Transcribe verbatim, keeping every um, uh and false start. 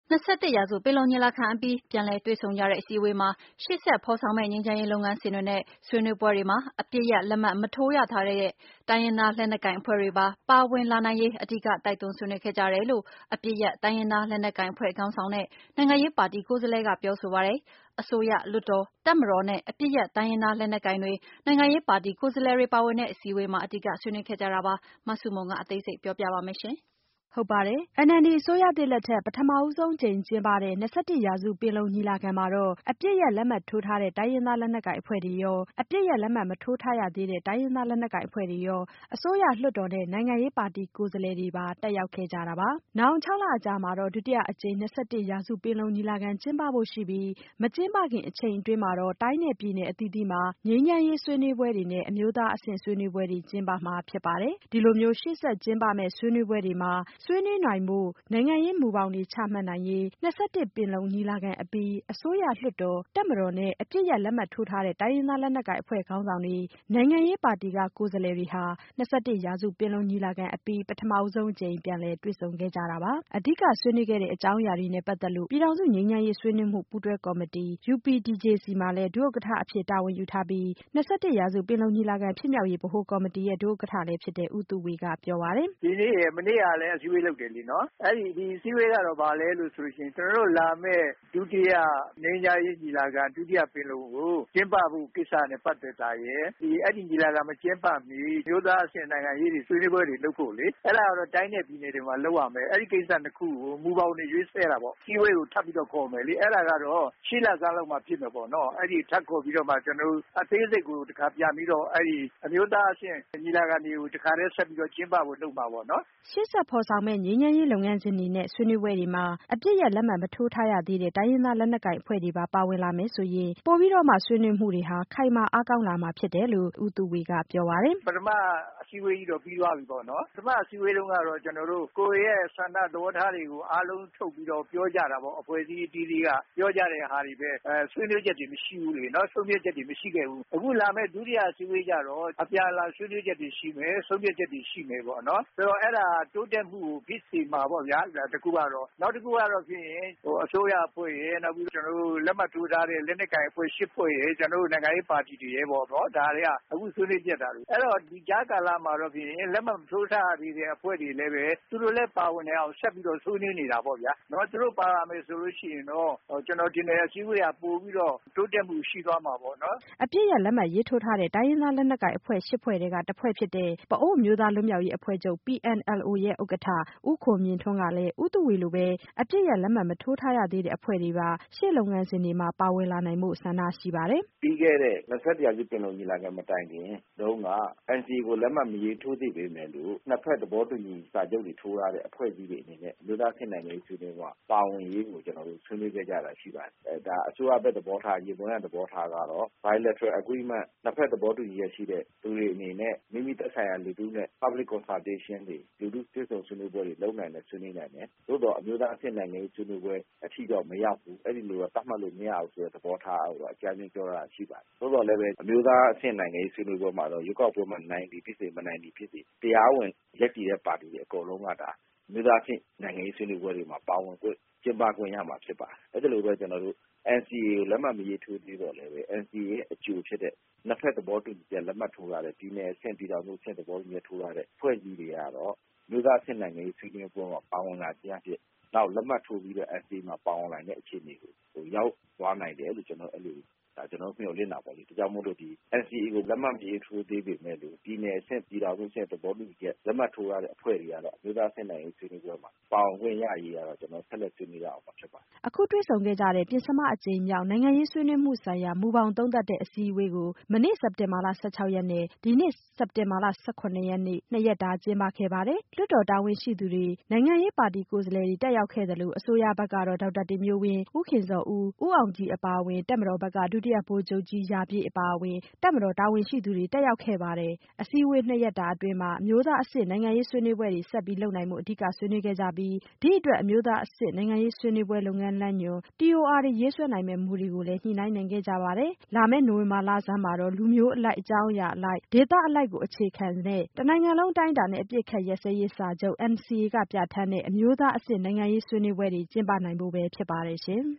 ၂၁ရာစုပင်လုံညီလာခံအပြီးပြန်လည်တွေ့ဆုံကြတဲ့အစည်းအဝေးမှာရှေ့ဆက်ဖော်ဆောင်မယ့်ငြိမ်းချမ်းရေးလုပ်ငန်းစဉ်တွေနဲ့ဆွေးနွေးပွဲတွေမှာအပစ်ရပ်လက်မှတ်မထိုးရထားတဲ့တိုင်းရင်းသားလက်နက်ကိုင်အဖွဲ့တွေပါပါဝင်လာနိုင်ရေးအဓိကတိုက်တွန်းဆွေးနွေးခဲ့ကြတယ်လို့အပစ်ရပ်တိုင်းရင်းသားလက်နက်ကိုင်အဖွဲ့ခေါင်းဆောင်နဲ့နိုင်ငံရေးပါတီကိုယ်စားလှယ်ကပြောဆိုပါတယ်။အစိုးရလွှတ်တော်တပ်မတော်နဲ့အပစ်ရပ်တိုင်းရင်းသားလက်နက်ကိုင်တွေနိုင်ငံရေးပါတီကိုယ်စားလှယ်တွေပါဝင်တဲ့အစည်းအဝေးမှာအဓိကဆွေးနွေးခဲ့ကြတာပါ။မဆုမွန်ကအသေးစိတ်ပြောပြပါမယ်ရှင်။ဟုတ်ပါတယ်။ အန်အယ်လ်ဒီအစိုးရသစ်လက်ထက်ပထမဆုံးအကြိမ်ကျင်းပတဲ့၂၁ရာစုပင်လုံညီလာခံမှာတော့အပစ်ရပ်လက်မှတ်ထိုးထားတဲ့တိုင်းရင်းသားလက်နက်ကိုင်အဖွဲ့တွေရောအပစ်ရပ်လက်မှတ်မထိုးထားရသေးတဲ့တိုင်းရင်းသားလက်နက်ကိုင်အဖွဲ့တွေရောအစိုးရလွှတ်တော်နဲ့နိုင်ငံရေးပါတီကိုယ်စားလှယ်တွေပါတက်ရောက်ခဲ့ကြတာပါ။နောင်ခြောက်လအကြာမှာတော့ဒုတိယအကြိမ်၂၁ရာစုပင်လုံညီလာခံကျင်းပဖို့ရှိပြီးမကျင်းပခင်အချိန်အတွင်းမှာတော့တိုင်းနဲ့ပြည်နယ်အသီးသီးမှာငြိမ်းချမ်းရေးဆွေးနွေးပွဲတွေနဲ့အမျိုးသားအဆင့်ဆွေးနွေးပွဲတွေကျင်းပမှာဖြစ်ပါတယ်။ဒီလိုမျိုးရှေ့ဆက်ကျင်းပမယ့်ဆွေးနွေးပွဲတွေမှာဆွေးနွေးနိုင်ဖို့နိုင်ငံရေးမူဘောင်တွေချမှတ်နိုင်ရေး၂၁ပင်လုံညီလာခံအပြီးအစိုးရလွှတ်တော်တပ်မတော်နဲ့အပစ်ရပ်လက်မှတ်ထိုးထားတဲ့တိုင်းရင်းသားလက်နက်ကိုင်အဖွဲ့ခေါင်းဆောင်တွေနိုင်ငံရေးပါတီကကိုယ်စားလှယ်တွေဟာ၂၁ရာစုပင်လုံညီလာခံအပြီးပထမဆုံးအကြိမ်ပြန်လည်တွေ့ဆုံခဲ့ကြတာပါ။အဓိကဆွေးနွေးခဲ့တဲ့အကြောင်းအရာတွေနဲ့ပတ်သက်လို့ပြည်ထောင်စုငြိမ်းချမ်းရေးဆွေးနွေးမှုပူးတွဲကော်မတီ ယူပီဒီဂျေစီ မှာလည်းဒုဥက္ကဋ္ဌအဖြစ်တာဝန်ယူထားပြီး၂၁ရာစုပင်လုံညီလာခံဖြစ်မြောက်ရေးဗဟိုကော်မတီရဲ့ဒုဥက္ကဋ္ဌလည်းဖြစ်တဲ့ဦးသုဝေကပြောပါတယ်။ဒီနေ့မနေ့ကလည်းအစည်းအဝေးလုပ်တယ်လीနော်။အဲဒီဒီအစည်းအဝေးကတော့ဗာလဲလို့ဆိုရင်ကျွန်တော်တို့လာမဲ့ဒုတိယငြိမ်းချမ်းရေးညီလာခံဒုတိယပင်လုံကိုကျင်းပဖို့ကိစ္စနဲ့ပတ်သက်တာရယ်ဒီအဲ့ဒီညီလာခံမကျင်းပမီမျိုးသားအဆင့်နိုင်ငံရေးတွေဆွေးနွေးပွဲတွေလုပ်ဖို့လေအဲ့ဒါကတော့တိုင်းနယ်ပြည်နယ်တွေမှာလုပ်ရမယ်အဲ့ဒီကိစ္စတစ်ခုကိုမူပေါင်းတွေရွေးဆဲတာပေါ့အစည်းအဝေးကိုထပ်ပြီးတော့ခေါ်မယ်လေအဲ့ဒါကတော့ရှင်းလကားလောက်မှဖြစ်မယ်ပေါ့နော်အဲ့ဒီထပ်ခေါ်ပြီးတော့မှကျွန်တော်တို့အသေးစိတ်ကိုတခါပြန်ပြီးတော့အဲ့ဒီအမျိုးသားအဆင့်ညီလာခံတွေကိုတခါတည်းဆက်ပြီးတော့ကျင်းပဖို့လုပ်မှာပေါ့နော်ရှေ့ဆက်ဖော်ဆောင်မဲ့ငြိမ်းချမ်းရေးလုပ်ငန်းစဉ်တွေနဲ့ဆွေးနွေးပွဲတွေမှာအပစ်ရပ်လက်မှတ်မထိုးထားရသေးတဲ့တိုင်းရင်းသားလက်နက်ကိုင်အဖွဲ့တွေပါပါဝင်လာမယ်ဆိုရင်ပိုပြီးတော့မှဆွေးနွေးမှုတွေဟာခိုင်မာအားကောင်းလာမှာဖြစ်တယ်လို့ဦးသုဝေကပြောပါတယ်ပထမအစည်းအဝေးကြီးတော့ပြီးသွားပြီပေါ့နော်ပထမအစည်းအဝေးတုန်းကတော့ကျွန်တော်တို့ကိုယ့်ရဲ့ဆန္ဒသဘောထားတွေကိုအားလုံးထုတ်ပြီးတော့ပြောကြတာပေါ့အဖွဲ့အစည်းအသီးသီးကပြောကြတဲ့ဟာတွေပဲအဲဆွေးနွေးချက်တွေမရှိဘူးလေနော်ဆုံးဖြတ်ချက်တွေမရှိခဲ့ဘူးအခုလာမဲ့ဒုတိယအစည်းအဝေးကြတော့အပြန်အလှန်ဆွေးနွေးချက်တွေရှိမယ်ဆုံးဖြတ်ချက်တွေရှိမယ်ပေါ့နော်ဆိုတော့အဲ့ဒါတိုးတက်မှုကိုဖြစ်စေမှာပေါ့ဗျာတကူကတော့နောက်တစ်ခုကတော့ဖြစ်ရင်ဟိုအစိုးရအဖွဲ့ရဲ့နောက်ပြီးကျွန်တော်တို့လက်မှတ်ထိုးထားတဲ့လက်နက်ကိုင်အဖွဲ့ရှစ်ဖွဲ့ရဲ့ကျွန်တော်တို့နိုင်ငံရေးပါတီတွေရဲ့ပေါ့နော်ဒါတွေကအခုဆွေးနွေးကြတာလေအဲ့တော့ဒီကြားကာလမှာတော့ဖြစ်ရင်လက်မှတ်ထိုးထားရတဲ့အဖွဲ့တွေလည်းပဲသူတို့လည်းပါဝင်နေအောင်ဆက်ပြီးတော့ဆွေးနွေးနေတာပေါ့ဗျာနော်သူတို့ပါရမယ်ဆိုလို့ရှိရင်တော့ကျွန်တော်ဒီနယ်အစည်းအဝေးကပို့ပြီးတော့တိုးတက်မှုရှိသွားမှာပေါ့နော်အပြည့်ရလက်မှတ်ရေးထိုးထားတဲ့တိုင်းရင်းသားလက်နက်ကိုင်အဖွဲ့ရှစ်ဖွဲ့တွေကတစ်ဖွဲ့ဖြစ်တဲ့ပအိုဝ်းမျိုးသားလွတ်မြောက်ရေးအဖွဲ့ချုပ် ပီ အန် အယ်လ် အို ရဲ့ဥက္ကဋ္ဌဦးခွန်မြင့်ထွန်းကလည်းဦးသုဝေလိုပဲအပြည့်ရလက်မှတ်မထိုးထားရသေးတဲ့အဖွဲ့တွေပါရှေ့လုပ်ငန်းစဉ်တွေမှာပါဝင်လာနိုင်ဖို့ဆန္ဒရှိပါတယ်ပြီးခဲ့တဲ့၂၁ရာစုပင်လုံညီလာခံမတိုင်ခင်တုန်းက အန် စီ အေ ကိုလက်မှတ်မရေးထိုးသေးပေမဲ့လို့နှစ်ဖက်သဘောတူညီစာချုပ်တွေထိုးထားတဲ့အဖွဲ့အစည်းတွေအနေနဲ့လူသားဖြစ်နိုင်တဲ့ဆွေးနွေးပွဲပါဝင်ရေးကိုကျွန်တော်တို့ဆွေးနွေးခဲ့ကြတာရှိပါတယ်အဲဒါအစိုးရဘက်သဘောထားရေပေါ်ရသဘောထားကတော့ bilateral agreement နှစ်ဖက်သဘောတူညီရရှိတဲ့သူတွေအနေနဲ့မိမိသက်ဆိုင်ရာလူထုနဲ့ public consultation တွေလူထုတွေ့ဆုံဆွေးနွေးပွဲတွေလုပ်နိုင်တယ်ဆွေးနွေးနိုင်တယ်သို့တော့အမျိုးသားအဆင့်နိုင်ငံရေးဆွေးနွေးပွဲအထိတော့မရောက်ဘူးအဲ့ဒီလိုတော့တတ်မှတ်လို့မရဘူးဆိုတဲ့သဘောထားကိုအကြမ်းဖျင်းပြောတာရှိပါတယ်သို့တော့လည်းပဲအမျိုးသားအဆင့်နိုင်ငံရေးဆွေးနွေးပွဲမှာတော့ရွေးကောက်ပွဲမှာနိုင်သည်ဖြစ်စေမနိုင်သည်ဖြစ်စေတရားဝင်ရက်တည်တဲ့ပါတီတွေအကုန်လုံးကဒါအမျိုးသားအဆင့်နိုင်ငံရေးဆွေးနွေးပွဲတွေမှာပါဝင်ခွင့်ကျင်းပခွင့်ရမှာဖြစ်ပါတယ်အဲ့ဒါလိုပဲကျွန်တော်တို့ အန် စီ အေ ကိုလက်မှတ်မရေးထိုးသေးတော့လည်းပဲ အန် စီ အေ ရဲ့အကျိုးဖြစ်တဲ့နှစ်ဖက်သဘောတူညီချက်လက်မှတ်ထိုးထားတဲ့ပြည်နယ်အဆင့်ပြည်ထောင်စုအဆင့်သဘောတူညီချက်ထိုးထားတဲ့ဖွဲ့စည်းတွေကတော့မျိုးသားအဆင့်နိုင်ငံရေးဆွေးနွေးပွဲမှာပါဝင်လာခြင်းအဖြစ်နောက်လက်မှတ်ထိုးပြီးတော့ အန် စီ အေ မှာပါဝင်လာတဲ့အခြေအနေကိုဟိုရောက်သွားနိုင်တယ်လို့ကျွန်တော်အဲ့လိုဒါကျွန်တော်မျှော်လင့်တာပေါ့လေဒါကြောင့်မို့လို့ဒီ အန် စီ အေ ကိုလက်မှတ်မရေးထိုးသေးပေမဲ့လို့ပြည်နယ်အဆင့်ပြည်ထောင်စုအဆင့်သဘောတူညီချက်လက်မှတ်ထိုးထားတဲ့အဖွဲ့တွေကတော့မျိုးသားအဆင့်နိုင်ငံရေးဆွေးနွေးပွဲမှာပါဝင်ခွင့်ရရေးကတော့ကျွန်တော်ဆက်လက်ဆွေးနွေးရအောင်ဖြစ်ပါတယ်အခုတွေ့ဆုံခဲ့ကြတဲ့ပြင်ဆမအကြိမ်မြောက်နိုင်ငံရေးဆွေးနွေးမှုဆိုင်ရာမူပေါင်းသုံးသပ်တဲ့အစည်းအဝေးကိုမနေ့စက်တင်ဘာလ၁၆ရက်နဲ့ဒီနေ့စက်တင်ဘာလ၁၇ရက်နေ့နှစ်ရက်တာကျင်းပခဲ့ပါတယ်လွှတ်တော်တာဝန်ရှိသူတွေနိုင်ငံရေးပါတီကိုယ်စားလှယ်တွေတက်ရောက်ခဲ့သလိုအစိုးရဘက်ကတော့ဒေါက်တာတင်မျိုးဝင်းဦးခင်ဇော်ဦးဦးအောင်ကြည်အပါအဝင်တပ်မတော်ဘက်ကဒုတိယဗိုလ်ချုပ်ကြီးရာပြည့်အပါအဝင် တပ်မတော်တာဝန်ရှိသူတွေတက်ရောက်ခဲ့ပါတယ်။ အစည်းအဝေးနှစ်ရက်တာအတွင်းမှာ အမျိုးသားအဆင့်နိုင်ငံရေးဆွေးနွေးပွဲတွေဆက်ပြီးလုပ်နိုင်ဖို့ အဓိကဆွေးနွေးခဲ့ကြပြီး ဒီအတွက်အမျိုးသားအဆင့်နိုင်ငံရေးဆွေးနွေးပွဲလုပ်ငန်းလမ်းညွှန် T O R တွေရေးဆွဲနိုင်မယ့်မူတွေကိုလည်း ညှိနှိုင်းနိုင်ခဲ့ကြပါတယ်။ လာမယ့်နိုဝင်ဘာလဆန်းမှာတော့ လူမျိုးအလိုက်အကြောင်းအရာအလိုက် ဒေသအလိုက်ကိုအခြေခံတဲ့ တနိုင်ငံလုံးအတိုင်းအတာနဲ့အပစ်အခတ်ရပ်စဲရေးစာချုပ် N C A ကပြဌာန်းတဲ့ အမျိုးသားအဆင့်နိုင်ငံရေးဆွေးနွေးပွဲတွေကျင်းပနိုင်ဖို့ပဲဖြစ်ပါတယ်ရှင်။